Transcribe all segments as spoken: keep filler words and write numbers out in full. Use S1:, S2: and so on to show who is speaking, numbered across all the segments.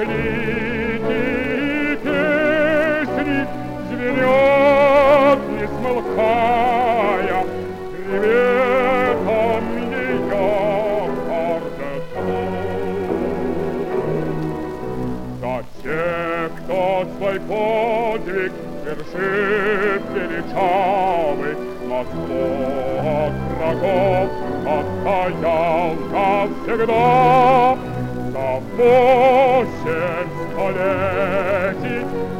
S1: великие песни звенят, не смолкая, приветом ее торжеству. За тех, кто свой подвиг вершит величавый, Москву от врагов отстоял навсегда. За восемь столетий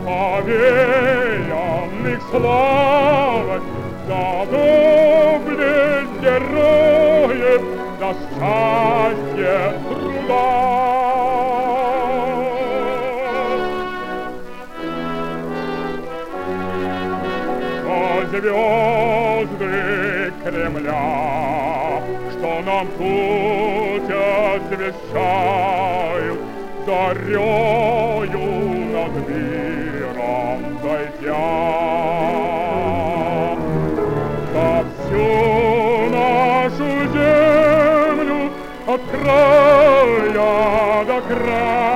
S1: повеянных славой, за доблесть героев, за счастье труда. Звезды Кремля, что нам путь освещают, зарею над миром зайдя. За всю нашу землю от края до края